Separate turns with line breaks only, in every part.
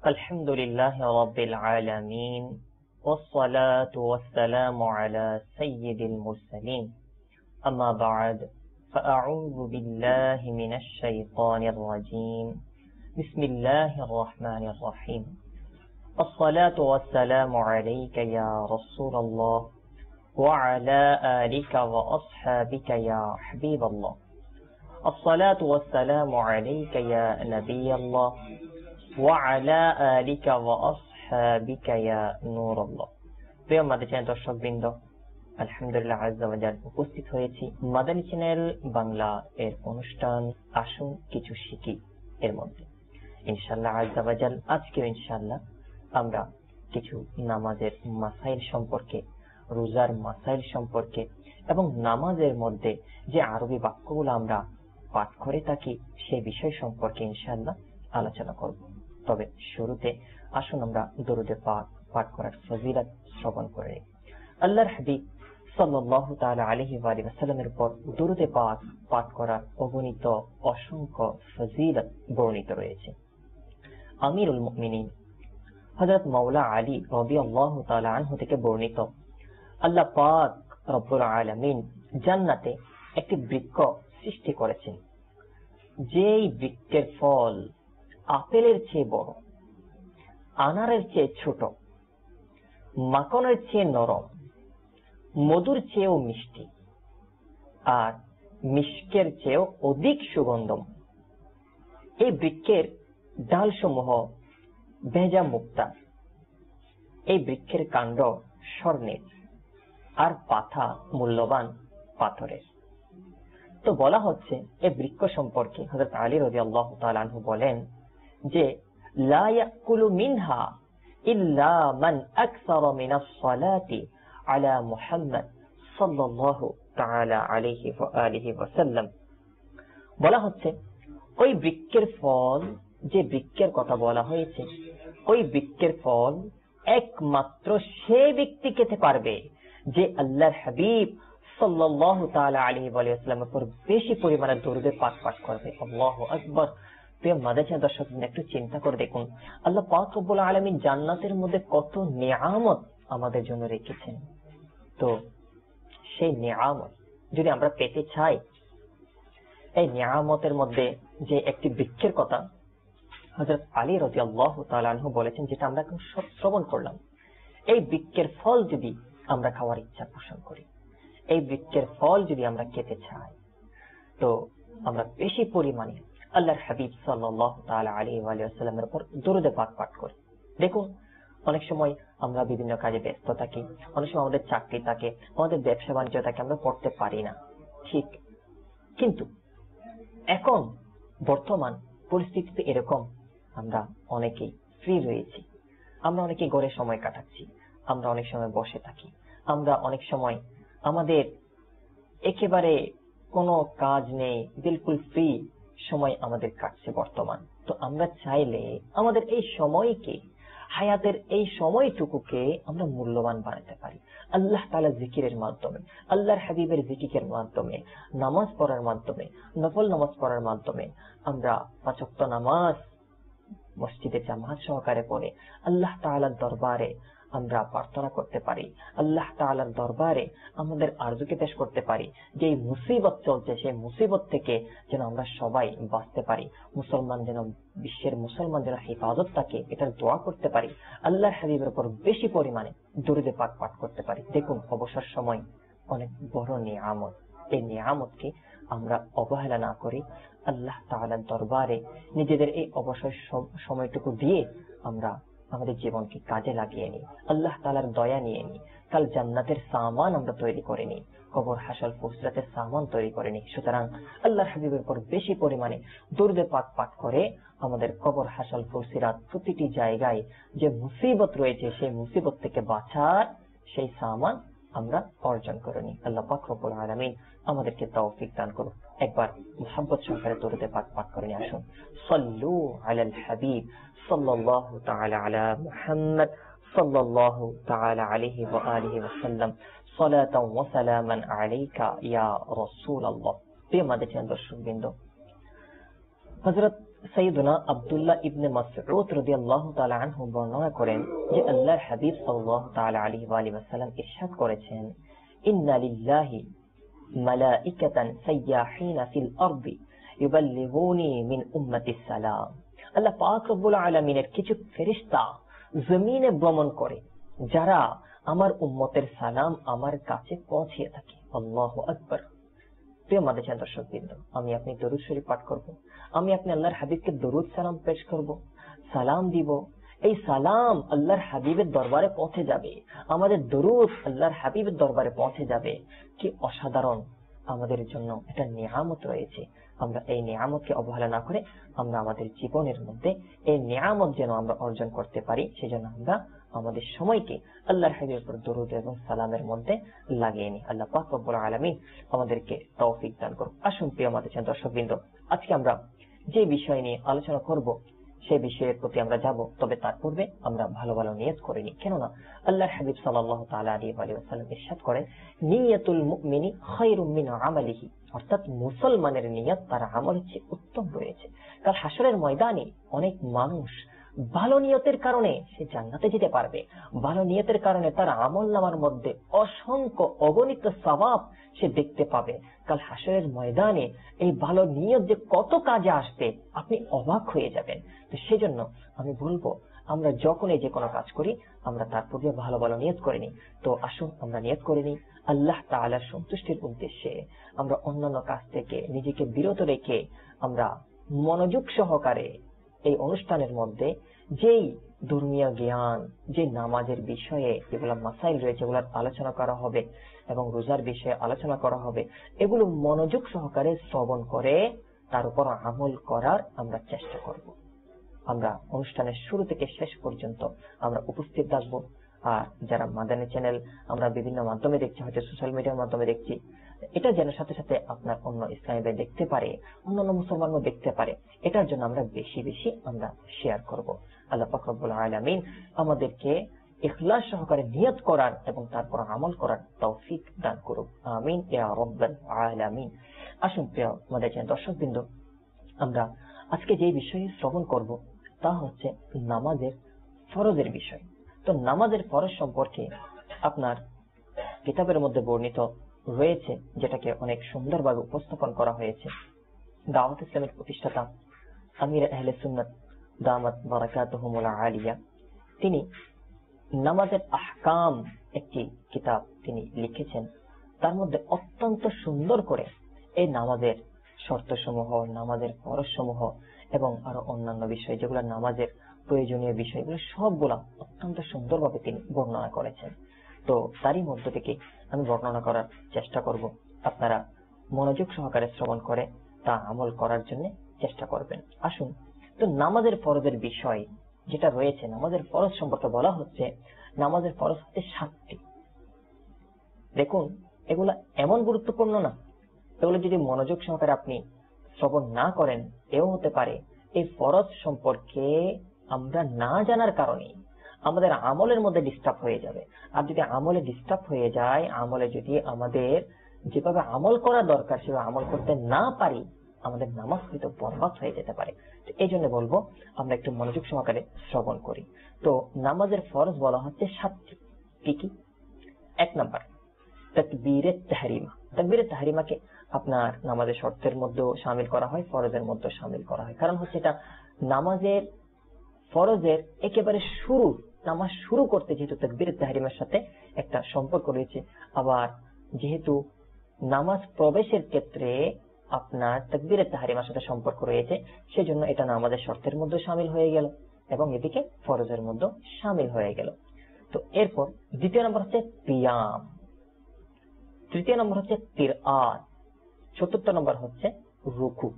الحمد لله رب العالمين والصلاة والسلام على سيد المرسلين أما بعد فأعوذ بالله من الشيطان الرجيم بسم الله الرحمن الرحيم الصلاة والسلام عليك يا رسول الله وعلى آلك وأصحابك يا حبيب الله الصلاة والسلام عليك يا نبي الله وعلى آلك وأصحابك يا نور الله প্রিয় মাদানী চ্যানেল দর্শকবৃন্দ, আলহামদুলিল্লাহ আজ্জা ওয়া জাল উপস্থিত হয়েছি মাদানী চ্যানেল বাংলা এর অনুষ্ঠান আসুন কিছু শিখি এর মধ্যে। ইনশাআল্লাহ আজ্জা ওয়া জাল আজকে ইনশাআল্লাহ আমরা কিছু নামাজের মাসাইল সম্পর্কে, রোজার মাসাইল সম্পর্কে এবং নামাজের মধ্যে যে আরবি বাক্যগুলো আমরা পাঠ করে থাকি সেই বিষয় সম্পর্কে ইনশাআল্লাহ আলোচনা করব। তবে শুরুতে আসুন আমরা দরুদে পাক পাঠ করার ফজিলত শ্রবণ করে নিই। আল্লাহর হাবিব সাল্লাল্লাহু তাআলা আলাইহি ওয়া সাল্লামের উপর দরুদে পাক পাঠ করার অগণিত অসংখ্য ফজিলত বর্ণিত রয়েছে। আমিরুল মুমিনিন হযরত মাওলা আলী রাদিয়াল্লাহু তাআলা আনহু থেকে বর্ণিত, আল্লাহ পাক রব্বুল আলামিন জান্নাতে একটি বৃক্ষ সৃষ্টি করেছেন, যেই বৃক্ষের ফল আপেলের চেয়ে বড়, আনারের চেয়ে ছোট, মাখনের চেয়ে নরম, মধুর চেয়েও মিষ্টি আর মিষ্কের চেয়েও অধিক সুগন্ধম। এই বৃক্ষের ডালসমূহ ভেজা মুক্তা, এই বৃক্ষের কাণ্ড স্বর্ণের আর পাতা মূল্যবান পাথরের। তো বলা হচ্ছে এই বৃক্ষ সম্পর্কে হযরত আলী রাদিয়াল্লাহু তাআলা আনহু বলেন যে লা ইয়াকুলু মিনহা ইল্লা মান আকসারা মিনাস সালাতি আলা মুহাম্মদ সাল্লাল্লাহু তাআলা আলাইহি ওয়া আলিহি ওয়া সাল্লাম। বলা হচ্ছে ওই বৃক্ষের ফল, যে বৃক্ষের কথা বলা হয়েছে, ওই বৃক্ষের ফল একমাত্র সে ব্যক্তি খেতে পারবে যে আল্লাহর হাবিব সাল্লাল্লাহু তাআলা আলাইহি ওয়া সাল্লামের উপর বেশি পরিমাণে দরুদ পাক পাঠ করবে। আল্লাহু আকবার। প্রিয় মাদানী দর্শক, একটু চিন্তা করে দেখুন, আল্লাহ পাক রব্বুল আলামিন জান্নাতের মধ্যে কত নিয়ামত আমাদের জন্য রেখেছেন। তো সেই নিয়ামত যদি আমরা পেতে চাই, এই নিয়ামতের মধ্যে যে একটি বৃক্ষের কথা হযরত আলী রাদিয়াল্লাহু তাআলা আনহু বলেছেন, যেটা আমরা এখন শ্রবণ করলাম, এই বৃক্ষের ফল যদি আমরা খাওয়ার ইচ্ছা পোষণ করি, এই বৃক্ষের ফল যদি আমরা খেতে চাই, তো আমরা বেশি পরিমাণে আল্লাহর হাবিব সাল্লাল্লাহু তাআলা আলাইহি ওয়া সাল্লামের উপর দরুদ পাক পাঠ করি। দেখুন, অনেক সময় আমরা বিভিন্ন কাজে ব্যস্ত থাকি, অনেক সময় আমাদের চাকরি থাকে, আমাদের ব্যবসা বাণিজ্য থাকে, আমরা পড়তে পারি না, ঠিক। কিন্তু এখন বর্তমান পরিস্থিতিতে এরকম, আমরা অনেকেই ফ্রি রয়েছি, আমরা অনেকেই ঘরে সময় কাটাচ্ছি, আমরা অনেক সময় বসে থাকি, আমরা অনেক সময় আমাদের একেবারে কোনো কাজ নেই, বিলকুল ফ্রি সময় আমাদের কাটছে বর্তমান। তো আমরা চাইলে আমাদের এই সময়কে, হায়াতের এই সময়টুকুকে আমরা মূল্যবান বানাতে পারি আল্লাহ তাআলা জিকিরের মাধ্যমে, আল্লাহর হাবিবের জিকিরের মাধ্যমে, নামাজ পড়ার মাধ্যমে, নফল নামাজ পড়ার মাধ্যমে। আমরা ৫ ওয়াক্ত নামাজ মসজিদে জামাত সহকারে পড়ে আল্লাহ তাআলার দরবারে আমরা প্রার্থনা করতে পারি, আল্লাহ তাআলার দরবারে আমাদের আরজুকে পেশ করতে পারি যে এই মুসিবত চলছে, সেই মুসিবত থেকে যেন আমরা সবাই বাঁচতে পারি, মুসলমান যেন, বিশ্বের মুসলমান যেন হেফাজত থাকে, এটার দোয়া করতে পারি, আল্লাহর হাবিবের উপর বেশি পরিমাণে দরুদ পাক পাঠ করতে পারি। দেখুন, অবসর সময় অনেক বড় নিয়ামত। এই নিয়ামতকে আমরা অবহেলা না করি আল্লাহ তাআলার দরবারে নিজেদের এই অবসর সময়টুকু দিয়ে আমরা আমাদের জীবনকে কাজে লাগিয়ে নিই, আল্লাহ তাআলার দয়া নিয়ে নিই, কাল জান্নাতের সামান আমরা তৈরি করে নিই, কবর হাসর ফুসরাতের সামান তৈরি করে নিই। সুতরাং আল্লাহর হাবিবের উপর বেশি পরিমাণে দরুদ পাক পাঠ করে আমাদের কবর হাসর ফুসরাত প্রতিটি জায়গায় যে মুসিবত রয়েছে, সেই মুসিবত থেকে বাঁচার সেই সামান আমরা অর্জন করে নিই। আল্লাহ পাক রব্বুল আলামিন আমাদেরকে তৌফিক দান করুন। একবার মুহাব্বত সহকারে দরুদ পাক পাঠ করে নিয়ে আসুন। সাল্লু আলাল হাবিব সাল্লাল্লাহু তাআলা আলা মুহাম্মদ সাল্লাল্লাহু তাআলা আলাইহি ওয়া আলিহি ওয়া সাল্লাম সালাতাও ওয়া সালামান আলাইকা ইয়া রাসূলুল্লাহ। প্রিয় মাদানী দর্শকবৃন্দ, হযরত সাইয়্যিদুনা আব্দুল্লাহ ইবনে মাসউদ রাদিয়াল্লাহু তাআলা আনহু বর্ণনা করেন যে আল্লাহর হাবিব সাল্লাল্লাহু তাআলা আলাইহি ওয়া আলিহি ওয়াসাল্লাম ইরশাদ করেছেন, ইন্না লিল্লাহি মালাইকাতান সাইয়াহিনা ফিল আরদি ইউবাল্লিগুনি মিন উম্মতিস সালাম। আল্লাহ পাক রব্বুল আলামিনের কিছু ফেরেশতা জমিনে ভ্রমণ করে যারা আমার উম্মতের সালাম আমার কাছে পৌঁছিয়ে থাকে। আল্লাহু আকবার। প্রিয় মাদ্রাসার দর্শকবৃন্দ, আমি আপনি দরুদ শরীফ পাঠ করব, আমি আপনি আল্লাহর হাবিবকে দরুদ সালাম পেশ করব, সালাম দিব। এই সালাম আল্লাহর হাবিবের দরবারে পৌঁছে যাবে, আমাদের দরুদ আল্লাহর হাবিবের দরবারে পৌঁছে যাবে। কি অসাধারণ আমাদের জন্য এটা নিয়ামত রয়েছে। আমরা এই নিয়ামতকে অবহেলা না করে আমরা আমাদের জীবনের মধ্যে এই নিয়ামত যেন আমরা অর্জন করতে পারি, সেজন্য আমরা আমাদের সময়কে আল্লাহর হাবিবের উপর দরুদ এবং সালামের মধ্যে লাগিয়ে নিই। আল্লাহ পাক রব্বুল আলামিন আমাদেরকে তৌফিক দান করুন। আসুন প্রিয় মাদ্রাসার দর্শকবৃন্দ, আজকে আমরা যে বিষয় নিয়ে আলোচনা করব সেই বিষয়ের প্রতি আমরা যাব, তবে তার পূর্বে আমরা ভালো ভালো নিয়ত করে নিই। কেননা আল্লাহর হাবিব সাল্লাল্লাহু তাআলা আলাইহি ওয়া সাল্লাম ইরশাদ করেন, নিয়াতুল মুমিনি খায়রুম মিন আমালিহি, অর্থাৎ মুসলমানের নিয়ত তার আমল চেয়ে উত্তম রয়েছে। কাল হাসরের ময়দানে অনেক মানুষ ভালো নিয়তের কারণে সে জান্নাতে যেতে পারবে, ভালো নিয়তের কারণে তার আমলনামার মধ্যে অসংখ্য অগণিত সওয়াব সে দেখতে পাবে। কাল হাসরের ময়দানে এই ভালো নিয়ত যে কত কাজে আসবে আপনি অবাক হয়ে যাবেন। তো সেজন্য আমি বলবো, আমরা যখনই যে কোনো কাজ করি আমরা তার পূর্বে ভালো ভালো নিয়ত করে নিই। তো আসুন আমরা নিয়ত করে নিই আল্লাহ তাআলার সন্তুষ্টির উদ্দেশ্যে আমরা অন্যান্য কাজ থেকে নিজেকে বিরত রেখে আমরা মনোযোগ সহকারে এই অনুষ্ঠানের মধ্যে যেই ধর্মীয় জ্ঞান, যে নামাজের বিষয়ে যেগুলো মাসাইল রয়েছে এগুলোর আলোচনা করা হবে এবং রোজার বিষয়ে আলোচনা করা হবে, এগুলো মনোযোগ সহকারে শ্রবণ করে তার উপর আমল করার আমরা চেষ্টা করব। আমরা অনুষ্ঠানের শুরু থেকে শেষ পর্যন্ত আমরা উপস্থিত থাকবো। আর যারা মাদানী চ্যানেল আমরা বিভিন্ন মাধ্যমে দেখছি, হয়তো সোশ্যাল মিডিয়ার মাধ্যমে দেখছি, এটা যেন সাথে সাথে আপনার অন্য ইসলামী ভাই দেখতে পারে, অন্যান্য মুসলমানও দেখতে পারে, এটার জন্য আমরা বেশি বেশি আমরা শেয়ার করব। আল্লাহ পাক রব্বুল আলামিন আমাদেরকে ইখলাস সহকারে নিয়ত করার এবং তারপর আমল করার তৌফিক দান করুক, আমিন ইয়া রাব্বাল আলামিন। আসুন প্রিয় মাদানী দর্শকবৃন্দ, আমরা আজকে যে বিষয়ে শ্রবণ করব তা হচ্ছে নামাজের ফরজের বিষয়। তো নামাজের ফরজ সম্পর্কে আপনার কিতাবের মধ্যে বর্ণিত রয়েছে, যেটাকে অনেক সুন্দরভাবে উপস্থাপন করা হয়েছে। দাওয়াত ইসলামের প্রতিষ্ঠাতা আমির আহলে সুন্নাত দামাত বারাকাতুহুমুল আলিয়া তিনি নামাজের আহকাম একটি কিতাব তিনি লিখেছেন। তার মধ্যে অত্যন্ত সুন্দর করে এই নামাজের শর্তসমূহ, নামাজের ফরজসমূহ এবং আরো অন্যান্য বিষয় যেগুলো নামাজের প্রয়োজনীয় বিষয়, এগুলো সবগুলা অত্যন্ত সুন্দরভাবে তিনি বর্ণনা করেছেন। তো তারই মধ্য থেকে আমি বর্ণনা করার চেষ্টা করব। আপনারা মনোযোগ সহকারে শ্রবণ করে তা আমল করার জন্য চেষ্টা করবেন। আসুন, তো নামাজের ফরজের বিষয় যেটা রয়েছে, নামাজের ফরজ সম্পর্কে বলা হচ্ছে নামাজের ফরজ হচ্ছে 7টি। দেখুন, এগুলা এমন গুরুত্বপূর্ণ না, এগুলো যদি মনোযোগ সহকারে আপনি শ্রবণ না করেন, এও হতে পারে এই ফরজ সম্পর্কে আমরা না জানার কারণে আমাদের আমলের মধ্যে ডিস্টার্ব হয়ে যাবে। আর যদি আমলে ডিস্টার্ব হয়ে যায়, আমলে যদি আমাদের যেভাবে আমল করা দরকার সেভাবে আমল করতে না পারি, আমাদের নামাজ হয়তো বরবাদ হয়ে যেতে পারে। এই জন্য বলবো আমরা একটু মনোযোগ সহকারে শ্রবণ করি। তো নামাজের ফরজ বলা হচ্ছে 7টি। কি কি? 1 নাম্বার তাকবীরে তাহরিমা। তাকবীরে তাহরিমাকে আপনার নামাজের শর্তের মধ্যেও শামিল করা হয়, ফরজের মধ্যেও শামিল করা হয়। কারণ হচ্ছে এটা নামাজের ফরজের একেবারে শুরু, নামাজ শুরু করতে যেহেতু তাকবীরে তাহরিমার সাথে একটা সম্পর্ক রয়েছে, আবার যেহেতু নামাজ প্রবেশের ক্ষেত্রে আপনার তাকবীরে তাহরিমার সাথে সম্পর্ক রয়েছে, সেজন্য এটা নামাজের শর্তের মধ্যে শামিল হয়ে গেল এবং এদিকে ফরজের মধ্যে শামিল হয়ে গেল। তো এরপর 2 নম্বর হচ্ছে কিয়াম, 3 নম্বর হচ্ছে কিরাত, 4 নম্বর হচ্ছে রুকু,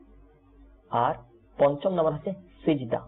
আর 5 নম্বর হচ্ছে সিজদা,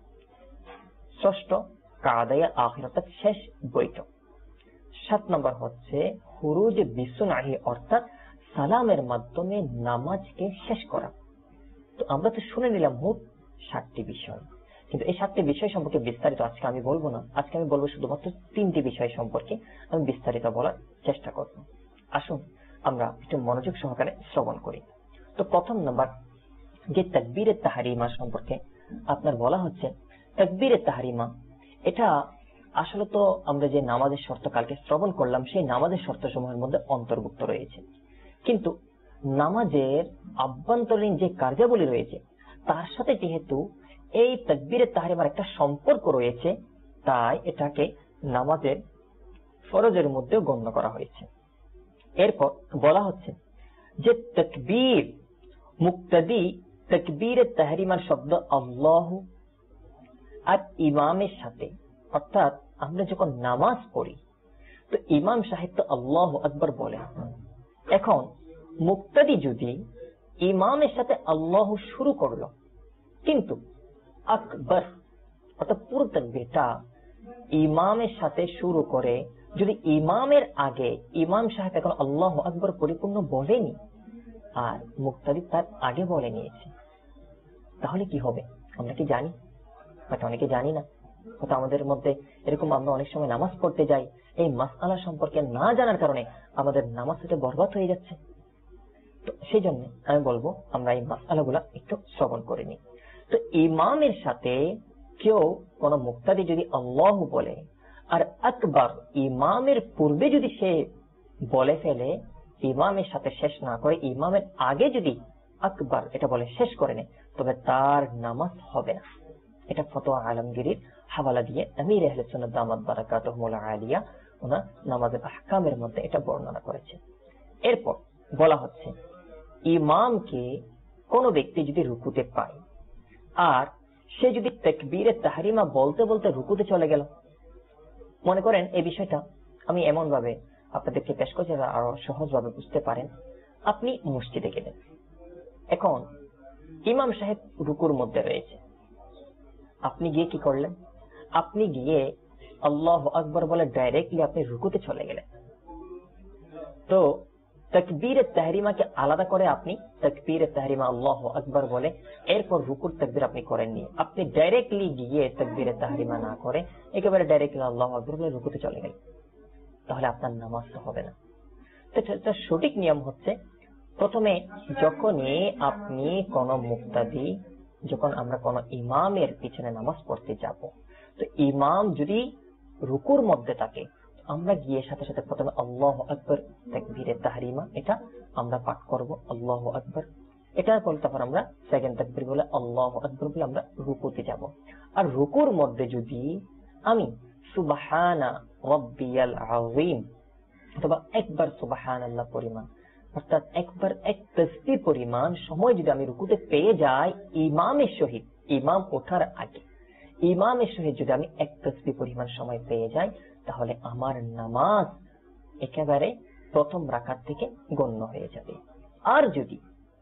6 কাদায়ে আখির অর্থাৎ শেষ বৈঠক, 7 নম্বর হচ্ছে খুরুজ বিসুনাহি অর্থাৎ সালামের মাধ্যমে নামাজকে শেষ করা। তো আমরা তো শুনে নিলাম মোট 7টি বিষয়, কিন্তু এই 7টি বিষয় সম্পর্কে বিস্তারিত আজকে আমি বলবো না। আজকে আমি বলবো শুধুমাত্র 3টি বিষয় সম্পর্কে আমি বিস্তারিত বলার চেষ্টা করব। আসুন আমরা একটু মনোযোগ সহকারে শ্রবণ করি। তো 1 নম্বর যে তাকবীরে তাহরিমা সম্পর্কে আপনার বলা হচ্ছে, তাকবীরে তাহরিমা এটা আসলে তো আমরা যে নামাজের শর্ত কালকে শ্রবণ করলাম সেই নামাজের শর্ত সমূহের মধ্যে অন্তর্ভুক্ত রয়েছে, কিন্তু নামাজের আভ্যন্তরীণ যে কার্যাবলী রয়েছে তার সাথে যেহেতু এই তাকবীরে তাহরিমার একটা সম্পর্ক রয়েছে, তাই এটাকে নামাজের ফরজের মধ্যে গণ্য করা হয়েছে। এরপর বলা হচ্ছে যে তাকবীর মুক্তাদি তাকবীরে তাহরিমার শব্দ আল্লাহু আর ইমামের সাথে, অর্থাৎ আমরা যখন নামাজ পড়ি তো ইমাম সাহেব তো আল্লাহু আকবার বলে, এখন মুক্তাদি যদি ইমামের সাথে আল্লাহু শুরু করলো কিন্তু আকবার অর্থাৎ পুরো তাকবীরটা ইমামের সাথে শুরু করে, যদি ইমামের আগে ইমাম সাহেব এখন আল্লাহু আকবার পরিপূর্ণ বলেনি আর মুক্তাদি তার আগে বলে নিয়েছে, তাহলে কি হবে? আমরা কি জানি? হয়তো অনেকে জানি না, হয়তো আমাদের মধ্যে এরকম আমরা অনেক সময় নামাজ পড়তে যাই, এই মাসআলা সম্পর্কে না জানার কারণে আমাদের নামাজটা বরবাদ হয়ে যাচ্ছে। তো সেই জন্য আমি বলবো আমরা এই মাসআলা গুলা একটু শ্রবণ করে নিই। তো ইমামের সাথে কেউ কোন মুক্তাদি যদি আল্লাহ বলে আর আকবার ইমামের পূর্বে যদি সে বলে ফেলে, ইমামের সাথে শেষ না করে ইমামের আগে যদি আকবার এটা বলে শেষ করে নেয়, তবে তার নামাজ হবে না। এটা ফতোয়া আলমগীরির হাওয়ালা দিয়ে আমির আহলে সুন্নাত দামাত বারাকাতুহুল আলিয়া ওনার নামাজের আহকামের মধ্যে এটা বর্ণনা করেছে। এরপর বলা হচ্ছে ইমামকে কোন ব্যক্তি যদি রুকুতে পায় আর সে যদি তাকবীরে তাহরিমা বলতে বলতে রুকুতে চলে গেল, মনে করেন এই বিষয়টা আমি এমন ভাবে আপনাদেরকে পেশ করছি আরো সহজ ভাবে বুঝতে পারেন। আপনি মসজিদে গেলেন, এখন ইমাম সাহেব রুকুর মধ্যে রয়েছে, আপনি গিয়ে কি করলেন? আপনি গিয়ে আল্লাহু আকবার বলে ডাইরেক্টলি আপনি রুকুতে চলে গেলেন। তো তাকবীরে তাহরিমাকে আলাদা করে আপনি তাকবীরে তাহরিমা আল্লাহু আকবার বলে এরপর রুকুর তাকবীর আপনি করেননি, আপনি ডাইরেক্টলি গিয়ে তাকবীরে তাহরিমা না করে একেবারে ডাইরেক্টলি আল্লাহু আকবার বলে রুকুতে চলে গেলেন, তাহলে আপনার নামাজ তো হবে না। তো সঠিক নিয়ম হচ্ছে প্রথমে যখনই আপনি কোন মুক্তাদি, যখন আমরা কোন ইমামের পিছনে নামাজ পড়তে যাব, তো ইমাম যদি রুকুর মধ্যে থাকে আমরা গিয়ে সাথে সাথে প্রথমে আল্লাহু আকবার তাকবীরে তাহরিমা এটা আমরা পাঠ করব, আল্লাহু আকবার এটা বলে তারপর আমরা সেকেন্ড তাকবীর বলে আল্লাহু আকবার বলে আমরা রুকুতে যাব। আর রুকুর মধ্যে যদি আমি সুবহানা রাব্বিয়াল আযীম অথবা একবার সুবহানাল্লাহ পরিমাণ, অর্থাৎ একবার এক তাসবিহ পরিমাণ সময় যদি আমি রুকুতে পেয়ে যাই ইমামের সহিত, ইমাম ওঠার আগে ইমামের সহিত যদি আমি এক তাসবিহ পরিমাণ সময় পেয়ে যাই, তাহলে আমার নামাজ একেবারে প্রথম রাকাত থেকে গণ্য হয়ে যাবে। আর যদি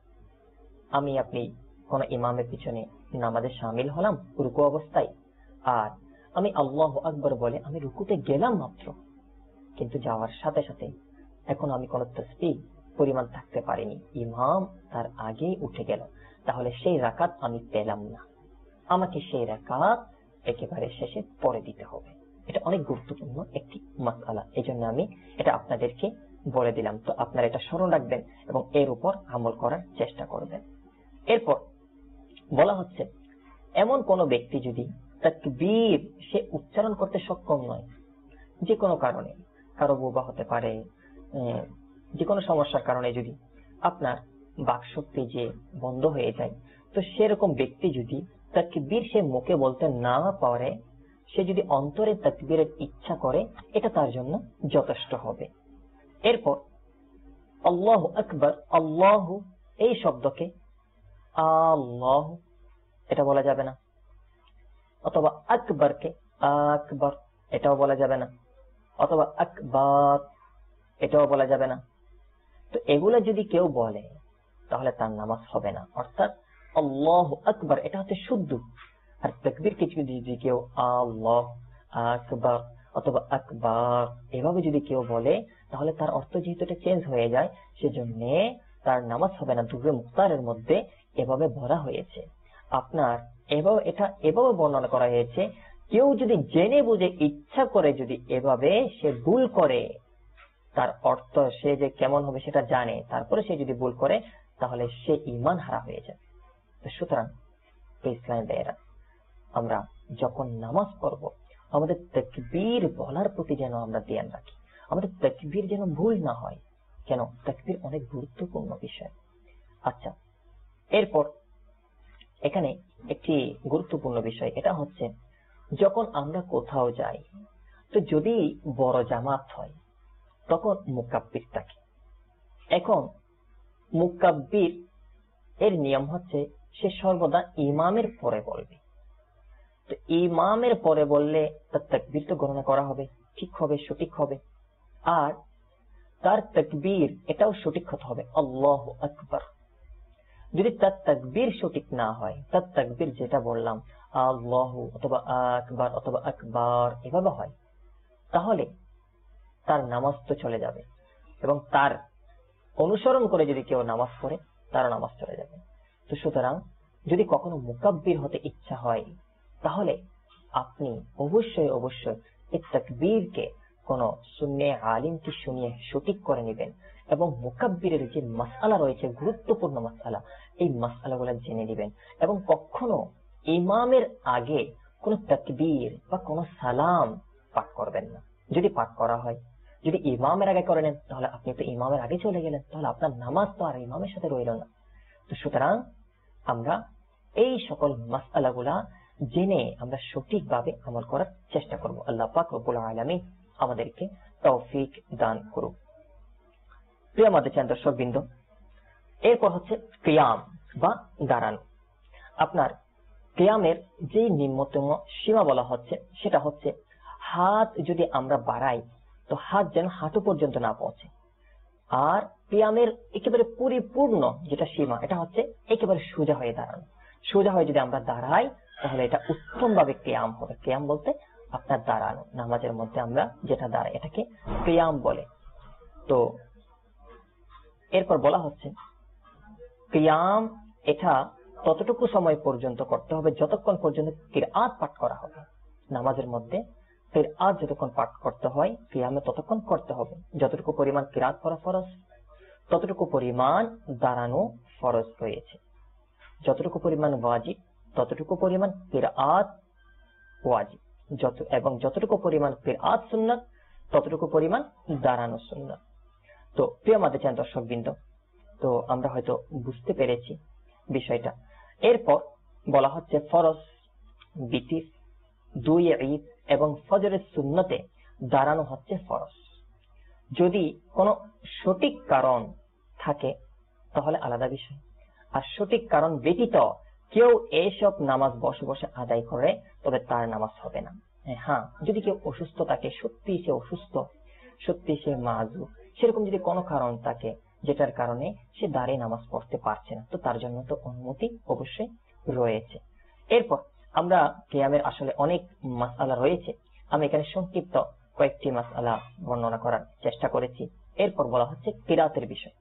আপনি কোন ইমামের পিছনে নামাজে শামিল হলাম রুকু অবস্থায় আর আমি আল্লাহু আকবার বলে আমি রুকুতে গেলাম মাত্র, কিন্তু যাওয়ার সাথে সাথে এখন আমি কোন তাসবিহ পরিমাণ থাকতে পারিনি, ইমাম তার আগেই উঠে গেল, তাহলে সেই রাকাত আমি পেলাম না, আমাকে সেই রাকাত একেবারে শেষে পরে দিতে হবে। এটা অনেক গুরুত্বপূর্ণ একটি মাসআলা, এই জন্য আমি এটা আপনাদেরকে বলে দিলাম। তো আপনারা এটা স্মরণ রাখবেন এবং এর উপর আমল করার চেষ্টা করবেন। এরপর বলা হচ্ছে এমন কোন ব্যক্তি যদি তাকবীর সে উচ্চারণ করতে সক্ষম নয়, যে কোনো কারণে, কারো বোবা হতে পারে, যে কোনো সমস্যার কারণে যদি আপনার বাকশক্তি যে বন্ধ হয়ে যায়, তো সেরকম ব্যক্তি যদি তাকবীর সে মুখে বলতে না পারে, সে যদি অন্তরে তাকবীরের ইচ্ছা করে এটা তার জন্য যথেষ্ট হবে। এরপর আল্লাহু আকবার, আল্লাহু এই শব্দকে আল্লাহ এটা বলা যাবে না, অথবা আকবরকে আকবর এটাও বলা যাবে না, অথবা আকবার এটাও বলা যাবে না। তো এগুলা যদি কেউ বলে তাহলে তার নামাজ হবে না, অর্থাৎ আল্লাহু আকবার এটা হচ্ছে শুদ্ধ। আর তাকবীর কিছু যদি কেউ আল্লাহ আকবার অথবা আকবার এভাবে যদি কেউ বলে তাহলে তার অর্থ যেহেতু এটা চেঞ্জ হয়ে যায়, সেজন্য তার নামাজ হবে না। দুর্গে মুক্তারের মধ্যে এভাবে বলা হয়েছে, আপনার এভাবে বর্ণনা করা হয়েছে, কেউ যদি জেনে বুঝে ইচ্ছা করে যদি এভাবে সে ভুল করে, তার অর্থ সে যে কেমন হবে সেটা জানে, তারপরে সে যদি ভুল করে তাহলে সে ঈমান হারা হয়ে যাবে। সুতরাং ইসলামের ভাইয়েরা, আমরা যখন নামাজ পড়ব আমাদের তাকবীর বলার প্রতি যেন আমরা ধ্যান রাখি, আমাদের তাকবীর যেন ভুল না হয়। কেন? তাকবীর অনেক গুরুত্বপূর্ণ বিষয়। আচ্ছা, এরপর এখানে একটি গুরুত্বপূর্ণ বিষয়, এটা হচ্ছে যখন আমরা কোথাও যাই, তো যদি বড় জামাত হয় তখন মুকাব্বির থাকে। এখন মুকাব্বির এর নিয়ম হচ্ছে সে সর্বদা ইমামের পরে বলবে। তো ইমামের পরে বললে তার তাকবীর তো গণনা করা হবে, ঠিক হবে, সঠিক হবে। আর তার তাকবীর এটাও সঠিক হতে হবে, আল্লাহু আকবার। যদি তার তাকবীর সঠিক না হয়, তার তাকবীর যেটা বললাম আল্লাহু অথবা আকবার অথবা আকবার এভাবে হয়, তাহলে তার নামাজ তো চলে যাবে, এবং তার অনুসরণ করে যদি কেউ নামাজ পড়ে তার নামাজ চলে যাবে। তো সুতরাং যদি কখনো মুকাব্বির হতে ইচ্ছা হয়, তাহলে আপনি অবশ্যই অবশ্যই এই তাকবীরকে কোন সুন্নে আলিমকে শুনিয়ে সঠিক করে নেবেন, এবং মুকাব্বিরের যে মাসআলা রয়েছে, গুরুত্বপূর্ণ মাসআলা, এই মাসআলাগুলো জেনে নেবেন। এবং কখনো ইমামের আগে কোন তাকবীর বা কোন সালাম পাঠ করবেন না। যদি পাঠ করা হয়, যদি ইমামের আগে করে নেন, তাহলে আপনি তো ইমামের আগে চলে গেলেন, তাহলে আপনার নামাজ তো আর ইমামের সাথে রইল না। তো সুতরাং আমরা এই সকল মাসআলাগুলা জেনে আমরা সঠিকভাবে আমল করার চেষ্টা করব। আল্লাহ পাক রব্বুল আলামিন আমাদেরকে তৌফিক দান করুক। প্রিয় মাদ্রাসার দর্শকবৃন্দ, এরপর হচ্ছে কিয়াম বা দাঁড়ানো। আপনার কিয়ামের যে নিম্নতম সীমা বলা হচ্ছে সেটা হচ্ছে হাত যদি আমরা বাড়াই তো হাত যেন হাঁটু পর্যন্ত না পৌঁছে। আর কিয়ামের একেবারে পরিপূর্ণ যেটা সীমা, এটা হচ্ছে একেবারে সোজা হয়ে দাঁড়ানো। সোজা হয়ে যদি আমরা দাঁড়াই তাহলে এটা উত্তম ভাবে কিয়াম হবে। কিয়াম বলতে আপনার দাঁড়ানো, নামাজের মধ্যে আমরা যেটা দাঁড়াই এটাকে কিয়াম বলে। তো এরপর বলা হচ্ছে কিয়াম এটা ততটুকু সময় পর্যন্ত করতে হবে যতক্ষণ পর্যন্ত কিরাত পাঠ করা হবে। নামাজের মধ্যে কিরাত যতক্ষণ পাঠ করতে হয়, কিয়ামে ততক্ষণ করতে হবে। যতটুকু পরিমাণ কিরাত করা ফরজ, ততটুকু পরিমাণ দাঁড়ানো ফরজ রয়েছে। যতটুকু পরিমাণ ওয়াজিব, ততটুকু পরিমাণ কিরাত ওয়াজিব। এবং যতটুকু পরিমাণ কিরাত সুন্নাত, ততটুকু পরিমাণ দাঁড়ানো সুন্নাত। তো প্রিয় মাদ্রাসার দর্শকবৃন্দ, তো আমরা হয়তো বুঝতে পেরেছি বিষয়টা। এরপর বলা হচ্ছে ফরজ, বিতির, দুই ঈদ এবং ফজরের সুন্নতে দাঁড়ানো হচ্ছে ফরজ। যদি কোনো সঠিক কারণ থাকে তাহলে আলাদা বিষয়, আর সঠিক কারণ ব্যতীত কেউ এইসব নামাজ বসে বসে আদায় করে তবে তার নামাজ হবে না। হ্যাঁ, যদি কেউ অসুস্থ থাকে, সত্যি সে অসুস্থ, সত্যি সে মাজুর, সেরকম যদি কোনো কারণ থাকে যেটার কারণে সে দাঁড়িয়ে নামাজ পড়তে পারছে না, তো তার জন্য তো অনুমতি অবশ্যই রয়েছে। এরপর আমরা কিয়ামের আসলে অনেক মাসআলা রয়েছে, আমি এখানে সংক্ষিপ্ত কয়েকটি মাসআলা বর্ণনা করার চেষ্টা করেছি। এরপর বলা হচ্ছে কিরাতের বিষয়।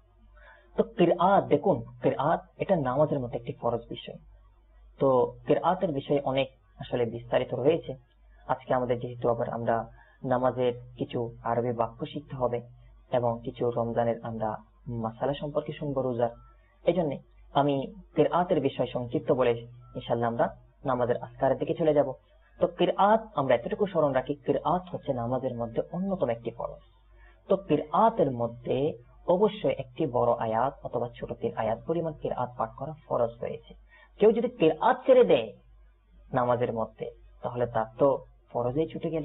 তো কিরাত, দেখুন কিরাত এটা নামাজের মধ্যে একটি ফরজ বিষয়। তো কিরাতের বিষয়ে অনেক আসলে বিস্তারিত রয়েছে। আজকে আমাদের যেহেতু আবার আমরা নামাজের কিছু আরবি বাক্য শিখতে হবে এবং কিছু রমজানের আমরা মাসালা সম্পর্কে শুনবো, রোজার, এই জন্য আমি কিরাতের বিষয় সংক্ষিপ্ত বলে ইনশাআল্লাহ আমরা নামাজের আজকারের দিকে চলে যাব। তো কিরাত আমরা এতটুকু স্মরণ রাখি, কিরাত হচ্ছে নামাজের মধ্যে অন্যতম একটি ফরজ। তো কিরাতের মধ্যে অবশ্যই একটি বড় আয়াত অথবা ছোট 3 আয়াত পরিমাণ কিরাত পাঠ করা ফরজ রয়েছে। কেউ যদি কিরাত ছেড়ে দেয় নামাজের মধ্যে তাহলে তার তো ফরজেই ছুটে গেল।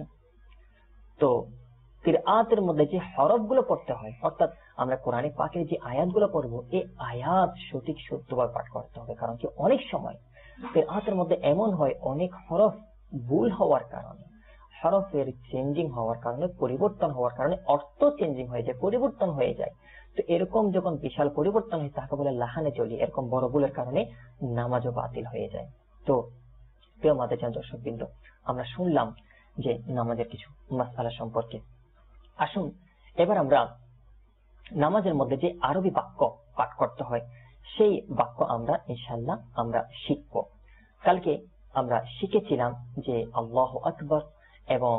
তো কিরাতের মধ্যে যে হরফগুলো পড়তে হয়, অর্থাৎ আমরা কোরআনে পাকের যে আয়াতগুলো পড়বো, এই আয়াত সঠিক শুদ্ধভাবে পাঠ করতে হবে। কারণ কি অনেক সময় কিরাতের মধ্যে এমন হয় অনেক হরফ ভুল হওয়ার কারণে, হরফের চেঞ্জিং হওয়ার কারণে, পরিবর্তন হওয়ার কারণে অর্থ চেঞ্জিং হয়ে যায়, পরিবর্তন হয়ে যায়। তো এরকম যখন বিশাল পরিবর্তন হয় তাকে বলে লাহানে চলি। এরকম বড় ভুলের কারণে নামাজও বাতিল হয়ে যায়। তো প্রিয় মাদ্রাসার দর্শকবৃন্দ, আমরা শুনলাম যে নামাজের কিছু মাসআলা সম্পর্কে। আসুন এবার আমরা নামাজের মধ্যে যে আরবি বাক্য পাঠ করতে হয় সেই বাক্য আমরা ইনশাআল্লাহ আমরা শিখব। কালকে আমরা শিখেছিলাম যে আল্লাহু আকবার এবং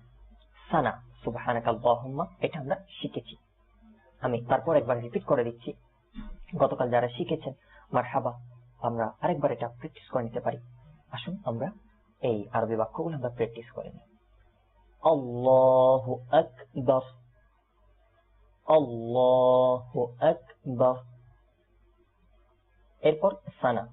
সানা সুবহানাকাল্লাহুম্মা, এটা আমরা শিখেছি। আমি তারপর একবার রিপিট করে দিচ্ছি। গতকাল যারা শিখেছেন মারহাবা, আমরা আরেকবার এটা প্র্যাকটিস করে নিতে পারি। আসুন আমরা এই আরবি বাক্যগুলো আমরা প্র্যাকটিস করে নিই। আল্লাহু আকবার, আল্লাহু আকবার। এরপর সানা,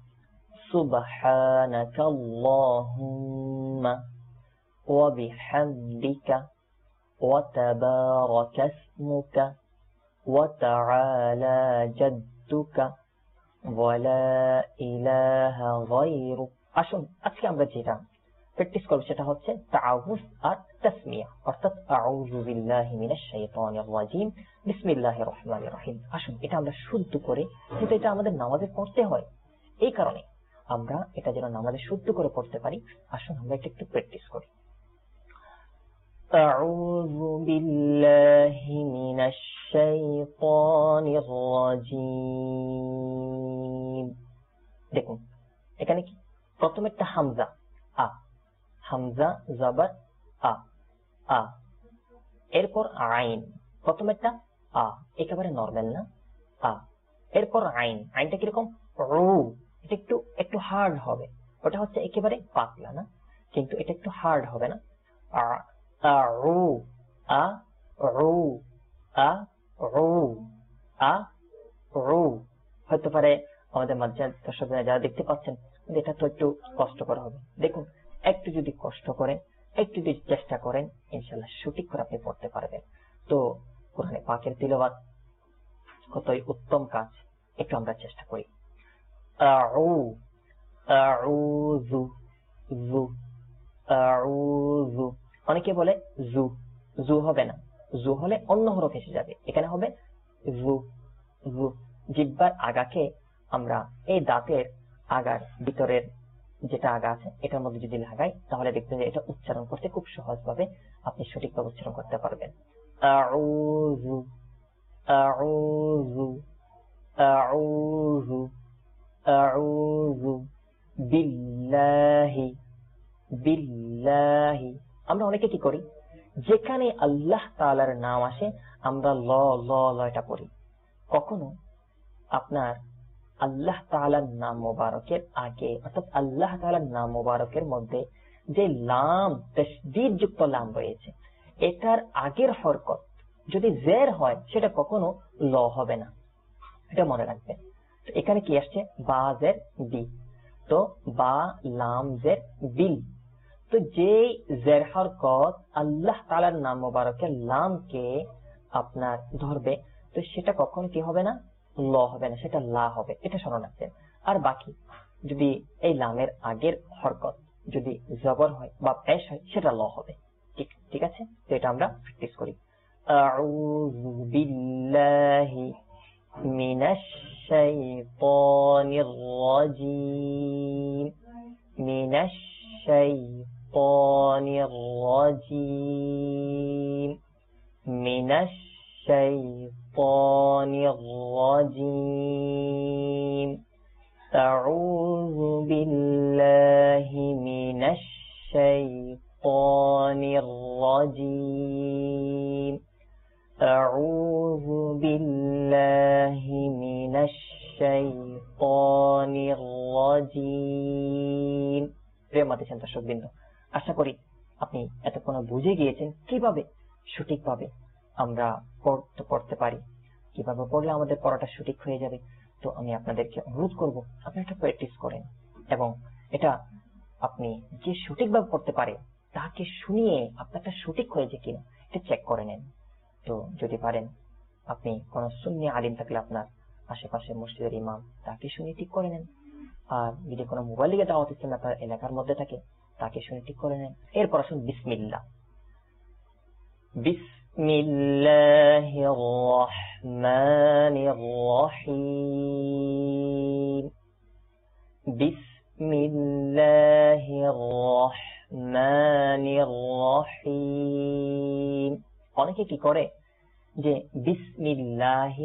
সুবহানাকাল্লাহুম্মা ওয়া বিহামদিকা ওয়া তাবারাকা ইসমুকা ওয়া তাআলা জাদ্দুকা ওয়া লা ইলাহা গায়রুক। আসুন আজকে আমরা যেটা প্র্যাকটিস করব সেটা হচ্ছে তাআউযু আর তাসমিয়া, অর্থাৎ আউযু বিল্লাহি মিনাশ শাইতানির রাজিম, বিসমিল্লাহির রহমানির রহিম। আসুন এটা আমরা শুদ্ধ করে, যেহেতু এটা আমাদের নামাজে পড়তে হয়, এই কারণে আমরা এটা যেন নামাজে শুদ্ধ করে পড়তে পারি, আসুন আমরা এটা একটু প্র্যাকটিস করি। আউযু বিল্লাহি মিনাশ শাইতানির রাজিম। দেখুন এখানে কি প্রথমে একটা হামজা, আ, হামজা জবর আ, আ। এরপর আইন, প্রথমে একটা আ, একেবারে নরমাল না, আ। এরপর আইন, আইনটা কিরকম রু, এটা একটু একটু হার্ড হবে, ওটা হচ্ছে একেবারে পাতলা না, কিন্তু এটা একটু হার্ড হবে না। আ, আ রু, আ রু, আ রু, আ রু। হতে পারে আমাদের মাঝে দর্শকরা যারা দেখতে পাচ্ছেন, এটা তো একটু কষ্টকর হবে। দেখুন একটু যদি কষ্ট করেন, একটু যদি চেষ্টা করেন, ইনশাআল্লাহ সঠিক করে আপনি পড়তে পারবেন। তো কোরআনে পাকের তিলাওয়াত কতই উত্তম কাজ, একটু আমরা চেষ্টা করি। আউ, আউযু, যু, আউযু। অনেকে বলে জু, জু হবে না, জু হলে অন্য হরফ এসে যাবে, এখানে হবে জু, জু। জিহ্বার আগাকে আমরা এই দাঁতের আগার ভিতরের যেটা আগা আছে এটার মধ্যে যদি লাগাই, তাহলে দেখবেন যে এটা উচ্চারণ করতে খুব সহজভাবে আপনি সঠিকভাবে উচ্চারণ করতে পারবেন। আউযু, আউযু, আউযু, আউযু বিল্লাহি, বিল্লাহি। আমরা অনেকে কি করি, যেখানে আল্লাহ তাআলার নাম আসে আমরা ল ল ল এটা পড়ি। কখনো আপনার আল্লাহ তাআলার নাম মোবারকের আগে, অর্থাৎ আল্লাহ তাআলার নাম মোবারকের মধ্যে যে লাম, তাসদীদ যুক্ত লাম রয়েছে, এটার আগের হরকত যদি জের হয় সেটা কখনো ল হবে না, এটা মনে রাখবেন। তো এখানে কি আসছে, বা জের বি, তো বা লাম জের বিল। তো যে জের হরকত আল্লাহ তাআলার নাম মোবারকের লামকে আপনার ধরবে, তো সেটা কখনো কি হবে না, ল হবে না, সেটা লা হবে, এটা স্মরণ রাখবেন। আর বাকি যদি এই লামের আগের হরকত যদি জবর হয় বা পেশ হয়, সেটা ল হবে। ঠিক আছে, তো এটা আমরা প্র্যাকটিস করি। আউযু বিল্লাহি মিনাশ শাইতানির রাজিম, মিনাশ শাইতানির রাজিম, মিনাশ শাইতানির রাজিম। আউযু বিল্লাহি মিনাশ শাইতানির রাজিম, আউযু বিল্লাহি মিনাশ শাইতানির রাজিম। প্রিয় মাতৃ দর্শকবৃন্দ, আশা করি আপনি এতক্ষণ বুঝে গিয়েছেন কিভাবে সঠিকভাবে আমরা পড়তে পারি, কিভাবে পড়লে আমাদের পড়াটা সঠিক হয়ে যাবে। তো আমি আপনাদেরকে অনুরোধ করব আপনি এটা প্র্যাকটিস করেন, এবং এটা আপনি যে সঠিকভাবে পড়তে পারে তাকে শুনিয়ে আপনারটা সঠিক হয়েছে কিনা এটা চেক করে নেন। তো যদি পারেন আপনি কোন সুন্নি আলিম থাকলে আপনার আশেপাশে মসজিদের ইমাম, তাকে শুনে ঠিক করে নেন। আর যদি কোনো মোবাইল থেকে দাওয়াত ইসলাম আপনার এলাকার মধ্যে থাকে, তাকে শুনে ঠিক করে নেন। এরপর আসুন বিসমিল্লাহ। বিসমিল্লাহির রহমানির রহিম, বিসমিল্লাহির রহমানির রহিম। অনেকে কি করে যে বিসমিল্লাহি,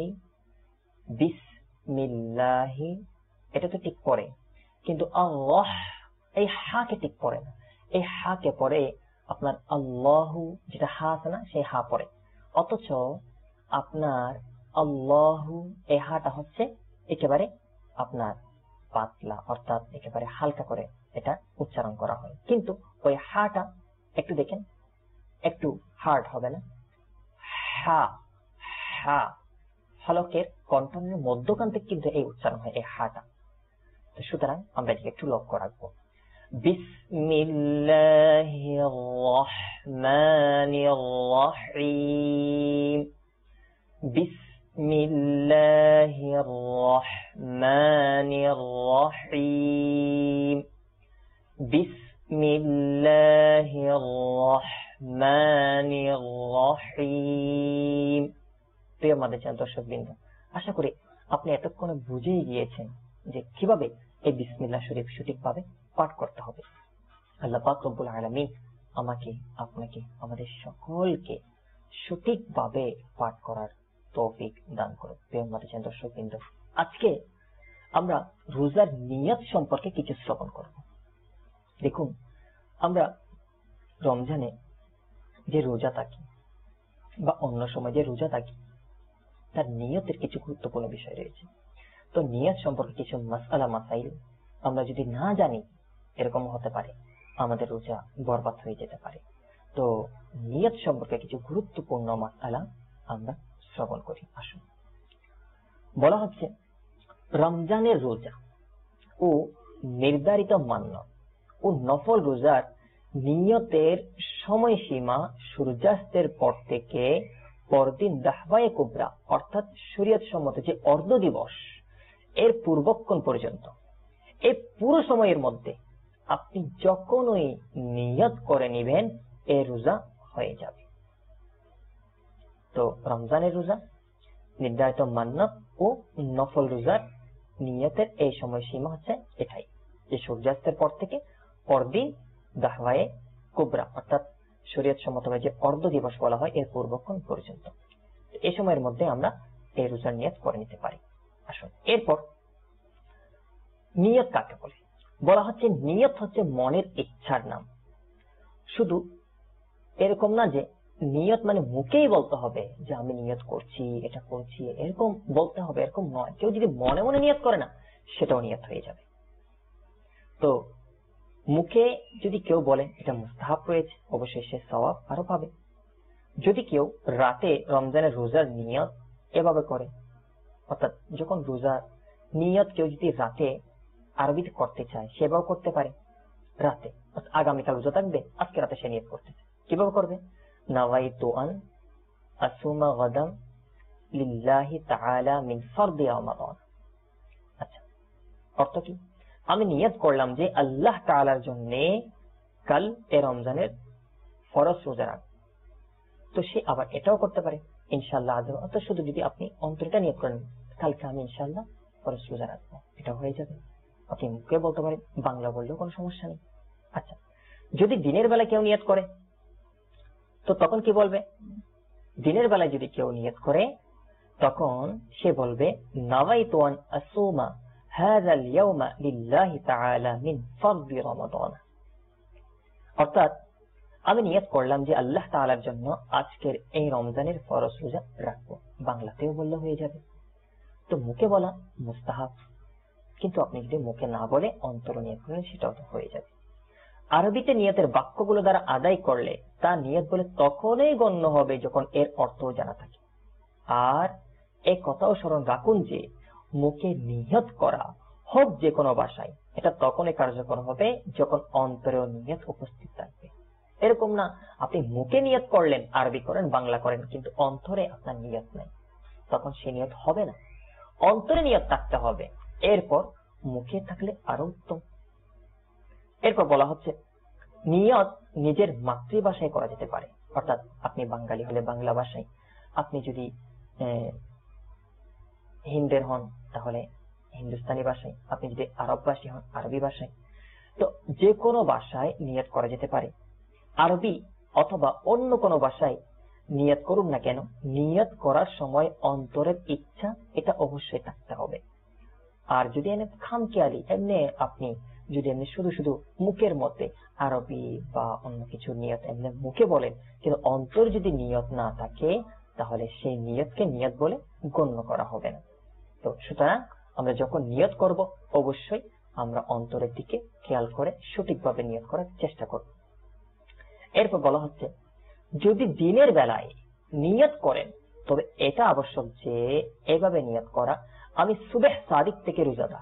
বিসমিল্লাহি এটা তো ঠিক পড়ে, কিন্তু আল্লাহ এই হাকে ঠিক পড়ে না, এই হাকে পড়ে আপনার আল্লাহু, যেটা হা আছে না সেই হা পড়ে। অথচ আপনার আল্লাহু এই হাটা হচ্ছে একেবারে আপনার পাতলা অর্থাৎ একেবারে হালকা করে এটা উচ্চারণ করা হয়, কিন্তু ওই হাটা একটু দেখেন একটু হার্ড হবে না? হা হা ফলকের কণ্ঠনের মধ্যখান থেকে কিন্তু এই উচ্চারণ হয়, এই হাটা। সুতরাং আমরা এটাকে একটু লক্ষ্য রাখবো। বিসমিল্লাহির রহমানির রহিম, বিসমিল্লাহির রহমানির রহিম, বিসমিল্লাহির রহমানির রহিম। প্রিয় মাদ্রাসা দর্শকবৃন্দ, আশা করি আপনি এতক্ষণে বুঝেই গিয়েছেন যে কিভাবে এই বিসমিল্লাহ শরীফ সঠিকভাবে পাঠ করতে হবে। আল্লাহ পাক রব্বুল আলামিন আমাকে, আপনাকে, আমাদের সকলকে সঠিকভাবে পাঠ করার তৌফিক দান করুন। প্রিয় মাদ্রাসা দর্শকবৃন্দ, আজকে আমরা রোজার নিয়ত সম্পর্কে কিছু শ্রবণ করব। দেখুন, আমরা রমজানে যে রোজা থাকি বা অন্য সময় যে রোজা থাকি, তার নিয়তের কিছু গুরুত্বপূর্ণ বিষয় রয়েছে। তো নিয়ত সম্পর্কে কিছু মাসআলা মাসাইল আমরা যদি না জানি, এরকম হতে পারে আমাদের রোজা বরবাদ হয়ে যেতে পারে। তো নিয়ত সম্পর্কে কিছু গুরুত্বপূর্ণ মাসআলা আমরা শ্রবণ করি। আসুন, বলা হচ্ছে রমজানের রোজা ও নির্ধারিত মান্যত ও নফল রোজার নিয়তের সময়সীমা সূর্যাস্তের পর থেকে পরদিন দাহওয়ায়ে কুবরা অর্থাৎ শরীয়ত সম্মত যে অর্ধ দিবস এর পূর্বক্ষণ পর্যন্ত, এই পুরো সময়ের মধ্যে আপনি যখনই নিয়ত করে নিবেন এই রোজা হয়ে যাবে। তো রমজানের রোজা, নির্ধারিত মান্যত ও নফল রোজার নিয়তের এই সময়সীমা হচ্ছে এটাই, যে সূর্যাস্তের পর থেকে পরদিন দাহওয়ায়ে কুবরা অর্থাৎ শরীয়ত সম্মতভাবে যে অর্ধ দিবস বলা হয় এর পূর্বক্ষণ পর্যন্ত, এই সময়ের মধ্যে আমরা এই রোজার নিয়ত করে নিতে পারি। আসুন, এরপর নিয়ত কাকে বলে? বলা হচ্ছে নিয়ত হচ্ছে মনের ইচ্ছার নাম। শুধু এরকম না যে নিয়ত মানে মুখেই বলতে হবে যে আমি নিয়ত করছি, এটা করছি, এরকম বলতে হবে, এরকম নয়। কেউ যদি মনে মনে নিয়ত করে না, সেটাও নিয়ত হয়ে যাবে। তো মুখে যদি কেউ বলে এটা মুস্তাহাব রয়েছে, অবশ্যই সে সওয়াব আরো পাবে। যদি কেউ রাতে রমজানের রোজার নিয়ত এভাবে করে, অর্থাৎ যখন রোজার নিয়ত কেউ যদি রাতে আরবিতে করতে চায়, সেভাবে করতে পারে। রাতে আগামীকাল রোজা থাকবে, আজকে রাতে সে নিয়ত করতেছে, কিভাবে করবে? নাওয়াইতু আন আসুমা গাদাম লিল্লাহি তাআলা মিন ফরদি রমাদান। আচ্ছা, অর্থ কি? আমি নিয়ত করলাম যে আল্লাহ তাআলার জন্য কাল এ রমজানের ফরজ রোজা রাখবো। তো সে আবার এটাও করতে পারে ইনশাআল্লাহ আযম, অর্থাৎ শুধু যদি আপনি অন্তরটা নিয়ত করেন কালকে আমি ইনশাআল্লাহ ফরজ রোজা রাখবো, এটা হয়ে যাবে। আপনি মুখে বলতে পারেন, বাংলা বললেও কোনো সমস্যা নেই। আচ্ছা, যদি দিনের বেলা কেউ নিয়ত করে তো তখন কি বলবে? দিনের বেলায় যদি কেউ নিয়ত করে তখন সে বলবে নাওয়াইতু আন আসুমা হাযাল ইয়াওমা লিল্লাহি তাআলা মিন ফরদি রমাদান। অর্থাৎ আমি নিয়ত করলাম যে আল্লাহ তাআলার জন্য আজকের এই রমজানের ফরজ রোজা রাখবো, বাংলাতেও বললে হয়ে যাবে। তো মুখে বলা মুস্তাহাব, কিন্তু আপনি যদি মুখে না বলে অন্তরে নিয়ত করেন সেটাও তো হয়ে যাবে। আরবিতে নিয়তের বাক্যগুলো দ্বারা আদায় করলে তা নিয়ত বলে তখনই গণ্য হবে যখন এর অর্থ জানা থাকে। আর এই কথাও স্মরণ রাখুন যে মুখে নিয়ত করা হোক যে কোনো ভাষায়, এটা তখনই কার্যকর হবে যখন অন্তরেও নিয়ত উপস্থিত থাকবে। এরকম না আপনি মুখে নিয়ত করলেন, আরবি করেন, বাংলা করেন, কিন্তু অন্তরে আপনার নিয়ত নাই, তখন সে নিয়ত হবে না। অন্তরে নিয়ত থাকতে হবে, এরপর মুখে থাকলে আরো উত্তম। এরপর বলা হচ্ছে নিয়ত নিজের মাতৃভাষায় করা যেতে পারে, অর্থাৎ আপনি বাঙালি হলে বাংলা ভাষায়, আপনি যদি হিন্দের হন তাহলে হিন্দুস্তানি ভাষায়, আপনি যদি আরব ভাষী হন আরবি ভাষায়। তো যে কোনো ভাষায় নিয়ত করা যেতে পারে। আরবি অথবা অন্য কোনো ভাষায় নিয়ত করুন না কেন, নিয়ত করার সময় অন্তরের ইচ্ছা এটা অবশ্যই থাকতে হবে। আর যদি এমনি খামখেয়ালি এমনি আপনি যদি এমনি শুধু শুধু মুখের মধ্যে আরবি বা অন্য কিছু নিয়ত এমনি মুখে বলেন, কিন্তু অন্তর যদি নিয়ত না থাকে তাহলে সেই নিয়তকে নিয়ত বলে গণ্য করা হবে না। তো সুতরাং আমরা যখন নিয়ত করব অবশ্যই আমরা অন্তরের দিকে খেয়াল করে সঠিকভাবে নিয়ত করার চেষ্টা করব। এরপর বলা হচ্ছে যদি দিনের বেলায় নিয়ত করেন তবে এটা আবশ্যক যে এভাবে নিয়ত করা আমি সুবহ সাদিক থেকে রোজাদার।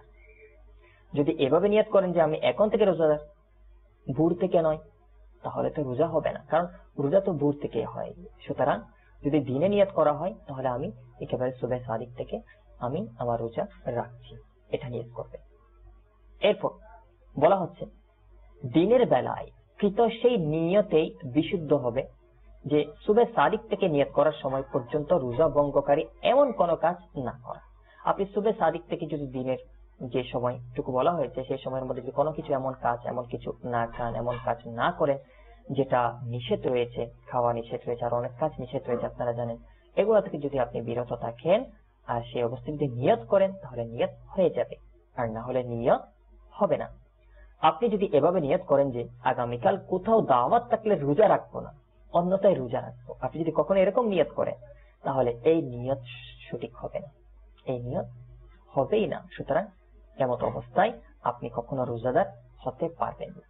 যদি এভাবে নিয়ত করেন যে আমি এখন থেকে রোজাদার, ভোর থেকে নয়, তাহলে তো রোজা হবে না, কারণ রোজা তো ভোর থেকে হয়। সুতরাং যদি দিনে নিয়ত করা হয় তাহলে আমি একেবারে সুবহ সাদিক থেকে আমি আমার রোজা রাখছি, এটা নিয়ত করবে। এরপর বলা হচ্ছে দিনের বেলায় কৃত সেই নিয়তেই বিশুদ্ধ হবে যে সুবহ সাদিক থেকে নিয়ত করার সময় পর্যন্ত রোজা ভঙ্গকারী এমন কোনো কাজ না করা। আপনি সুবহ সাদিক থেকে যদি দিনের যে সময়টুকু বলা হয়েছে সেই সময়ের মধ্যে যদি কোনো কিছু এমন কিছু না খান, এমন কাজ না করেন যেটা নিষেধ রয়েছে, খাওয়া নিষেধ রয়েছে, আর অনেক কাজ নিষেধ রয়েছে আপনারা জানেন, এগুলো থেকে যদি আপনি বিরত থাকেন আর সেই অবস্থায় যদি নিয়ত করেন তাহলে নিয়ত হয়ে যাবে, আর না হলে নিয়ত হবে না। আপনি যদি এভাবে নিয়ত করেন যে আগামীকাল কোথাও দাওয়াত থাকলে রোজা রাখবো না, অন্যথায় রোজা রাখবো, আপনি যদি কখনো এরকম নিয়ত করেন তাহলে এই নিয়ত সঠিক হবে না, এই নিয়ত হবেই না। সুতরাং এমত অবস্থায় আপনি কখনো রোজাদার হতে পারবেন না।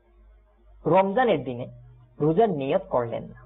রমজানের দিনে রোজার নিয়ত করলেন না,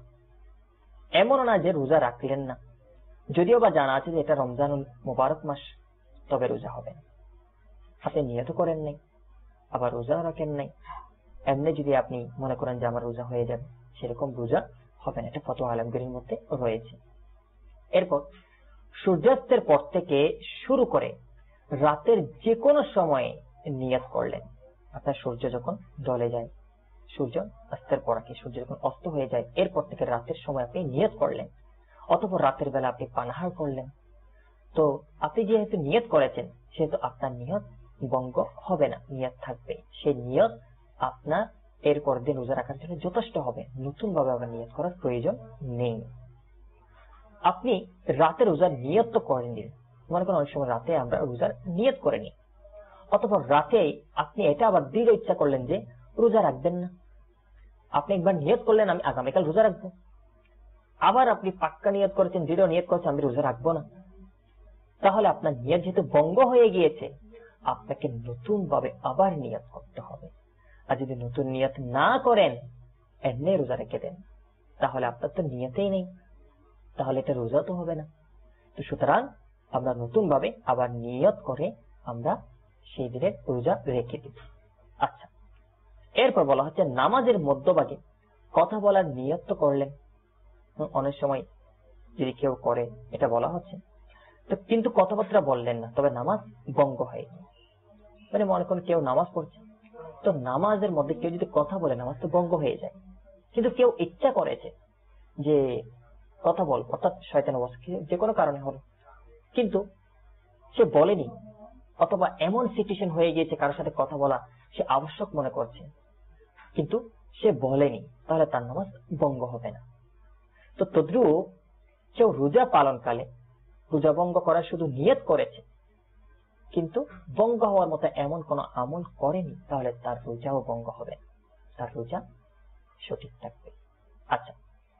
এমন না যে রোজা রাখলেন না, যদিও বা জানা আছে যে এটা রমজানুল মুবারক মাস, তবে রোজা হবে না। আপনি নিয়ত করেন নাই, আবার রোজা রাখেন নাই, এমনি যদি আপনি মনে করেন যে আমার রোজা হয়ে যাবে, সেরকম রোজা হবে না, এটা ফতোয়া আলমগীরের মধ্যে রয়েছে। এরপর সূর্যাস্তের পর থেকে শুরু করে রাতের যে কোনো সময়ে নিয়ত করলেন। আপনার সূর্য যখন ঢলে যায়, সূর্য অস্তের পর কি সূর্য যখন অস্ত হয়ে যায়, এরপর থেকে রাতের সময় আপনি নিয়ত করলেন, অতঃপর রাতের বেলা আপনি পানাহার করলেন, তো আপনি যেহেতু নিয়ত করেছেন সেহেতু আপনার নিয়ত ভঙ্গ হবে না, নিয়ত থাকবে। সেই নিয়ত আপনার এরপর দিন রোজা রাখার জন্য যথেষ্ট হবে, নতুন ভাবে আবার নিয়ত করার প্রয়োজন নেই। আপনি রাতে রোজার নিয়ত তো করেন দিন, মনে করেন অনেক সময় রাতে আমরা রোজার নিয়ত করে নিই, অতঃপর রাতে আপনি এটা আবার দৃঢ় ইচ্ছা করলেন যে রোজা রাখবেন না। আপনি একবার নিয়ত করলেন আমি আগামীকাল রোজা রাখবো, আবার আপনি পাক্কা নিয়ত করেছেন, দৃঢ় নিয়ত করেছেন আমি রোজা রাখবো না, তাহলে আপনার নিয়ত যেহেতু ভঙ্গ হয়ে গিয়েছে আপনাকে নতুন ভাবে আবার নিয়ত করতে হবে। আর যদি নতুন নিয়ত না করেন এমনি রোজা রেখে দেন তাহলে আপনার তো নিয়তেই নেই, তাহলে এটা রোজা তো হবে না। তো সুতরাং আমরা নতুন ভাবে আবার নিয়ত করে আমরা সেই দিনের রোজা রেখে দিব। আচ্ছা, এরপর বলা হচ্ছে নামাজের মধ্যভাগে কথা বলার নিয়ত তো করলেন, অনেক সময় যদি কেউ করে এটা বলা হচ্ছে, তো কিন্তু কথাবার্তা বললেন না, তবে নামাজ ভঙ্গ হয়। মানে মনে করেন কেউ নামাজ পড়ছে, তো নামাজের মধ্যে কেউ যদি কথা বলে নামাজ তো ভঙ্গ হয়ে যায়, কিন্তু কেউ ইচ্ছা করেছে যে কথা বল, অর্থাৎ শয়তান অবস্থা যে কোনো কারণে হলো, কিন্তু সে বলেনি, অথবা এমন সিচুয়েশন হয়ে গিয়েছে কারোর সাথে কথা বলা সে আবশ্যক মনে করছে কিন্তু সে বলেনি, তাহলে তার নামাজ ভঙ্গ হবে না। তো তদ্রুপ কেউ রোজা পালনকালে রোজা ভঙ্গ করার শুধু নিয়ত করেছে কিন্তু ভঙ্গ হওয়ার মতো এমন কোন আমল করেনি, তাহলে তার রোজাও ভঙ্গ হবে, তার রোজা সঠিক থাকবে। আচ্ছা,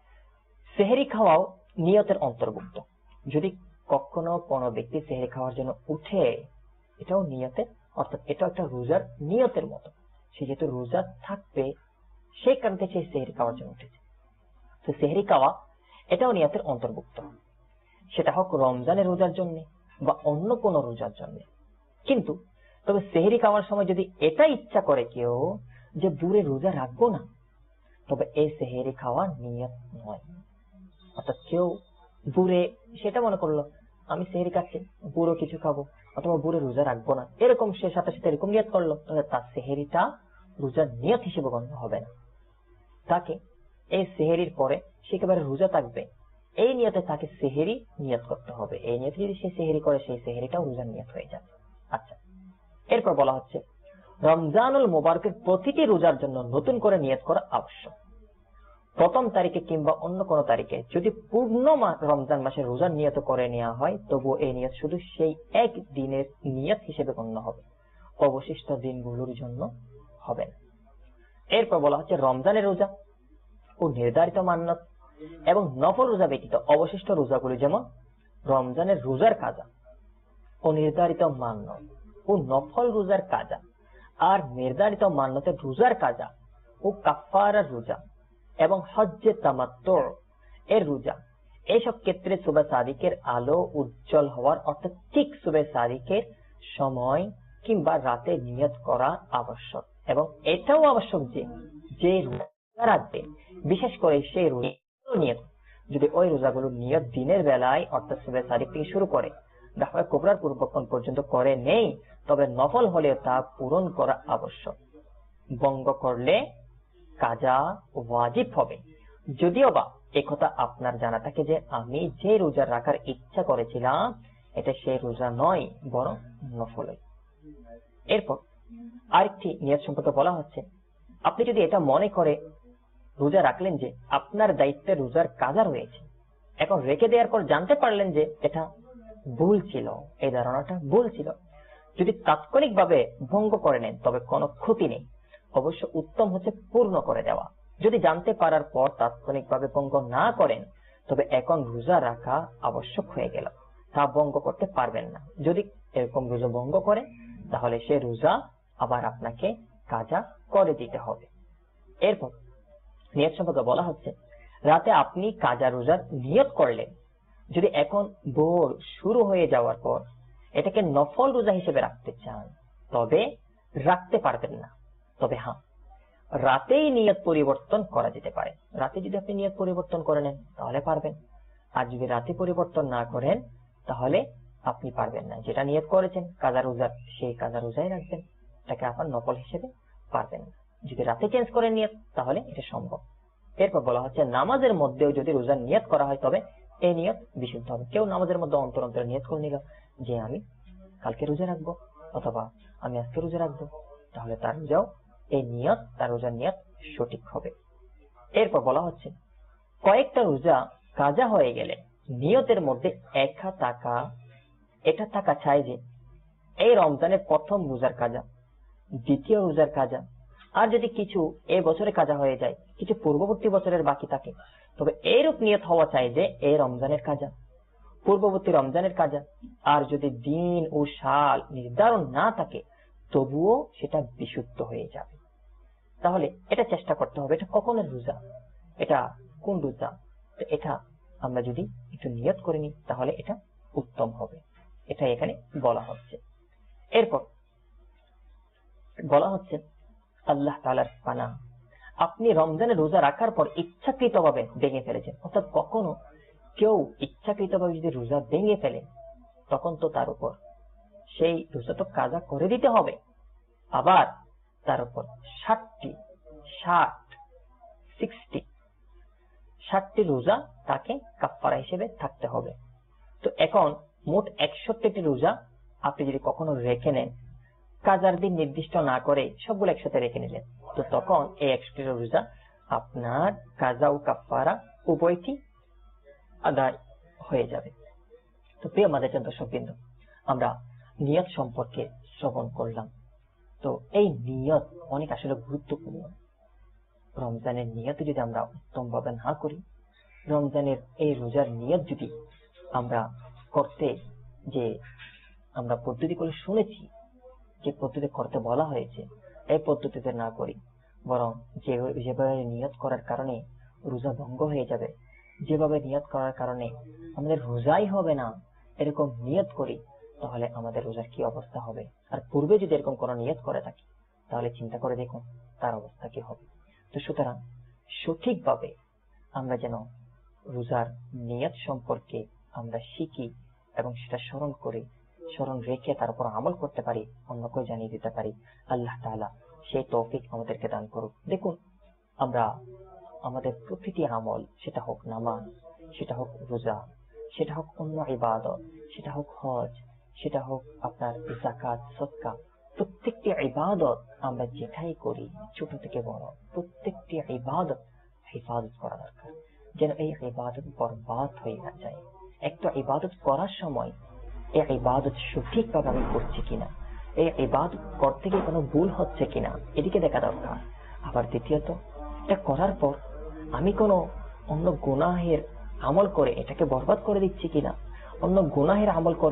সেহরি খাওয়াও নিয়তের অন্তর্ভুক্ত। যদি কখনো কোনো ব্যক্তি সেহরি খাওয়ার জন্য উঠে, এটাও নিয়তের, অর্থাৎ এটা একটা রোজার নিয়তের মতো, সে যেহেতু রোজা থাকবে সেই কারণে সে সেহরি খাওয়ার জন্য উঠেছে, তো সেহরি খাওয়া এটাও নিয়তের অন্তর্ভুক্ত, সেটা হোক রমজানের রোজার জন্য বা অন্য কোন রোজার জন্য। কিন্তু তবে সেহরি খাওয়ার সময় যদি এটা ইচ্ছা করে কেউ যে দূরে রোজা রাখবো না, তবে এই সেহরি খাওয়া নিয়ত নয়। অর্থাৎ কেউ দূরে সেটা মনে করলো আমি সেহরি খাচ্ছি, বুড়ো কিছু খাবো অথবা বুড়ে রোজা রাখবো না, এরকম সে সাথে সাথে এরকম নিয়ত করলো, তাহলে তার সেহরিটা রোজার নিয়ত হিসেবে গণ্য হবে না। তাকে এই সেহরির পরে সে একেবারে রোজা থাকবে, এই নিয়তে তাকে সেহরি নিয়ত করতে হবে। এই নিয়তে যদি সে সেহরি করে সেই সেহরিটাও রোজার নিয়ত হয়ে যাবে। আচ্ছা, এরপর বলা হচ্ছে রমজানুল মুবারকের প্রতিটি রোজার জন্য নতুন করে নিয়ত করা আবশ্যক। প্রথম তারিখে কিংবা অন্য কোন তারিখে যদি পূর্ণ রমজান মাসের রোজার নিয়ত করে নেওয়া হয় তবুও এই নিয়ত শুধু সেই এক দিনের নিয়ত হিসেবে গণ্য হবে, অবশিষ্ট দিনগুলোর জন্য হবে না। এরপর বলা হচ্ছে রমজানের রোজা ও নির্ধারিত মান্নত এবং নফল রোজা ব্যতীত অবশিষ্ট রোজাগুলি, যেমন রমজানের রোজার কাজা, ও নির্ধারিত মান্নত ও নফল রোজার কাজা, আর নির্ধারিত মান্নতের রোজার কাজা ও কাফারার রোজা এবং হজ্জে তামাত্তু এর রোজা, এইসব ক্ষেত্রে সুবে সাদিকের আলো উজ্জ্বল হওয়ার অর্থাৎ ঠিক সুবে সাদিকের সময় কিংবা রাতে নিয়ত করা আবশ্যক। এবং এটাও আবশ্যক যে রোজা রাখবে, বিশেষ করে সেই রোজা নিয়ত, যদি ওই রোজাগুলো নিয়ত দিনের বেলায় অর্থাৎ সুবে সাদিক থেকে শুরু করে দাফা কোবরার পূর্বক্ষণ পর্যন্ত করে নেই, তবে নফল হলেও তা পূরণ করা আবশ্যক। ভঙ্গ করলে কাজা ওয়াজিব হবে। যদিও বা একথা আপনার জানা থাকে যে আমি যে রোজা রাখার ইচ্ছা করেছিলাম এটা সেই রোজা নয়, বরং নফল। এরপর আরেকটি নিয়ত সম্পর্কে বলা হচ্ছে, আপনি যদি এটা মনে করে রোজা রাখলেন যে আপনার দায়িত্বে রোজার কাজা রয়েছে, এখন রেখে দেওয়ার পর জানতে পারলেন যে এটা ভুল ছিল, এই ধারণাটা ভুল ছিল, যদি তাৎক্ষণিকভাবে ভঙ্গ করে নেন তবে কোনো ক্ষতি নেই। অবশ্য উত্তম হচ্ছে পূর্ণ করে দেওয়া। যদি জানতে পারার পর তাৎক্ষণিকভাবে ভঙ্গ না করেন তবে এখন রোজা রাখা আবশ্যক হয়ে গেল, তা ভঙ্গ করতে পারবেন না। যদি এরকম রোজা ভঙ্গ করেন তাহলে সে রোজা আবার আপনাকে কাজা করে দিতে হবে। এরপর নিয়ত সম্পর্কে বলা হচ্ছে, রাতে আপনি কাজা রোজার নিয়ত করলেন, যদি এখন ভোর শুরু হয়ে যাওয়ার পর এটাকে নফল রোজা হিসেবে রাখতে চান তবে রাখতে পারবেন না। তবে হ্যাঁ, রাতেই নিয়ত পরিবর্তন করা যেতে পারে। রাতে যদি আপনি নিয়ত পরিবর্তন করে নেন তাহলে পারবেন, আর যদি রাতে পরিবর্তন না করেন তাহলে আপনি পারবেন না। যেটা নিয়ত করেছেন কাজা রোজার, সেই কাজা রোজাই রাখবেন, এটাকে আপনার নফল হিসেবে পারবেন না। যদি রাতে চেঞ্জ করে নিয়ত তাহলে এটা সম্ভব। এরপর বলা হচ্ছে, নামাজের মধ্যেও যদি রোজার নিয়ত করা হয় তবে এই নিয়ত বিশুদ্ধ হবে। কেউ নামাজের মধ্যে অন্তর অন্তরে নিয়ত করে নিল যে আমি কালকে রোজা রাখবো অথবা আমি আজকে রোজা রাখবো, তাহলে তার রোজাও এই নিয়ত, তার রোজার নিয়ত সঠিক হবে। এরপর বলা হচ্ছে, কয়েকটা রোজা কাজা হয়ে গেলে নিয়তের মধ্যে এটা থাকা চাই যে এই রমজানের প্রথম রোজার কাজা, দ্বিতীয় রোজার কাজা, আর যদি কিছু এই বছরে কাজা হয়ে যায়, কিছু পূর্ববর্তী বছরের বাকি থাকে, তবে এইরূপ নিয়ত হওয়া চাই যে এই রমজানের কাজা, পূর্ববর্তী রমজানের কাজা। আর যদি দিন ও সাল নির্ধারণ না থাকে তবুও সেটা বিশুদ্ধ হয়ে যাবে। তাহলে এটা চেষ্টা করতে হবে, এটা কখনের রোজা, এটা কোন রোজা, এটা আমরা যদি একটু নিয়ত করে নিই তাহলে এটা উত্তম হবে। এটা এখানে বলা হচ্ছে। এরপর বলা হচ্ছে, আল্লাহ তাআলার পানা, আপনি রমজানের রোজা রাখার পর ইচ্ছাকৃতভাবে ভেঙে ফেলেছেন, অর্থাৎ কখনো কেউ ইচ্ছাকৃতভাবে যদি রোজা ভেঙে ফেলে তখন তো তার উপর সেই রোজা তো কাজা করে দিতে হবে, আবার তার উপর 60 রোজা তাকে কাফারা হিসেবে থাকতে হবে। তো এখন মোট 61টি রোজা আপনি যদি কখনো রেখে নেন, কাজার দিন নির্দিষ্ট না করে সবগুলো একসাথে রেখে নিলেন, তো তখন এই 61টি রোজা আপনার কাজা ও কাফারা উভয়টি আদায় হয়ে যাবে। তো প্রিয় মাদার দর্শকবৃন্দ, আমরা নিয়ত সম্পর্কে শ্রবণ করলাম। তো এই নিয়ত অনেক আসলে গুরুত্বপূর্ণ। রমজানের নিয়ত যদি আমরা উত্তম ভাবে না করি, রমজানের এই রোজার নিয়ত যদি আমরা করতে যে আমরা পদ্ধতি করে শুনেছি, যে পদ্ধতি করতে বলা হয়েছে এই পদ্ধতিতে না করি, বরং যেভাবে নিয়ত করার কারণে রোজা ভঙ্গ হয়ে যাবে, যেভাবে নিয়ত করার কারণে আমাদের রোজাই হবে না, এরকম নিয়ত করি তাহলে আমাদের রোজার কি অবস্থা হবে। আর পূর্বে যদি এরকম কোনো নিয়ত করে থাকি তাহলে চিন্তা করে দেখুন তার অবস্থা কি হবে। তো সুতরাং সঠিকভাবে আমরা যেন রোজার নিয়ত সম্পর্কে আমরা শিখি এবং সেটা স্মরণ রেখে তার উপর আমল করতে পারি, অন্যকে জানিয়ে দিতে পারি। আল্লাহ তাআলা সেই তৌফিক আমাদেরকে দান করুক। দেখুন, আমরা আমাদের প্রতিটি আমল, সেটা হোক নামাজ, সেটা হোক রোজা, সেটা হোক অন্য ইবাদত, সেটা হোক হজ, সেটা হোক আপনার যাকাত, সদকা, প্রত্যেকটি ইবাদত আমরা যেটাই করি ছোট থেকে বড়, প্রত্যেকটি ইবাদত হেফাজত করা দরকার, যেন এই ইবাদত বরবাদ হয়ে না যায়। একটা ইবাদত করার সময় এই ইবাদত সঠিকভাবে আমি করছি কিনা, এই ইবাদত করতে গিয়ে কোনো ভুল হচ্ছে কিনা এদিকে দেখা দরকার। আবার দ্বিতীয়ত, এটা করার পর আমি কোনো অন্য গুনাহের আমল করে এটাকে বরবাদ করে দিচ্ছি কিনা, অন্য গুনাহের আমল করে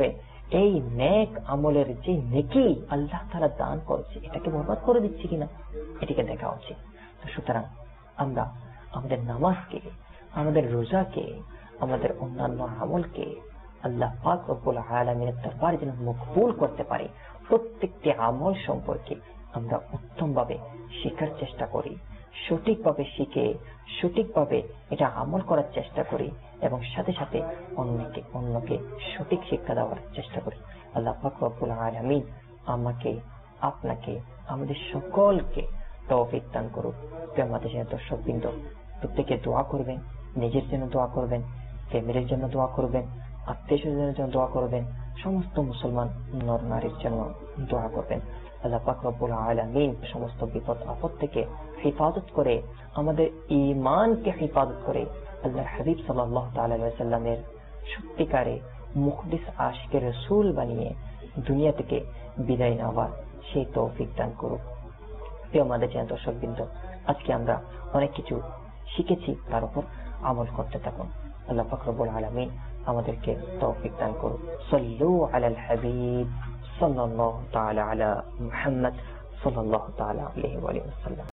এই নেক আমলের যে নেকি আল্লাহ তাআলা দান করেছে, এটাকে বরবাদ করে দিচ্ছি কিনা, এটিকে দেখা উচিত। তো সুতরাং আমরা আমাদের নামাজকে, আমাদের রোজাকে, আমাদের অন্যান্য আমলকে আল্লাহ পাক রব্বুল আলামিনের দরবারে যেন মকবুল করতে পারি, প্রত্যেকটি আমল সম্পর্কে আমরা উত্তমভাবে শেখার চেষ্টা করি, সঠিকভাবে শিখে সঠিকভাবে এটা আমল করার চেষ্টা করি, এবং সাথে সাথে অন্যকে সঠিক শিক্ষা দেওয়ার চেষ্টা করি। আল্লাহ পাক রব্বুল আলামিন আমাকে, আপনাকে, আমাদের সকলকে তৌফিক দান করুক। আমাদের দর্শকবৃন্দ, প্রত্যেকে দোয়া করবেন, নিজের জন্য দোয়া করবেন, ফ্যামিলির জন্য দোয়া করবেন, আত্মীয় স্বজনের জন্য দোয়া করবেন, সমস্ত মুসলমান নর নারীর জন্য দোয়া করবেন। আল্লাহ পাক রব্বুল আলামিন সমস্ত বিপদ আপদ থেকে হেফাজত করে, আমাদের ঈমানকে হেফাজত করে আল্লাহর হাবিব সাল্লাল্লাহু তাআলা আলাইহি ওয়াসাল্লামের সত্যিকারে মুখলিস আশিকে রাসূল বানিয়ে দুনিয়া থেকে বিদায় নেওয়ার সেই তৌফিক দান করুক। আমাদের দর্শকবৃন্দ, আজকে আমরা অনেক কিছু শিখেছি, তার উপর আমল করতে থাকুন। আল্লাহ পাক রব্বুল আলামিন আমাদেরকে তৌফিক দান করুন। সাল্লু আলাল হাবিব সাল্লাল্লাহু তাআলা আলা মুহাম্মদ সাল্লাল্লাহু তাআলা আলাইহি ওয়া সাল্লাম।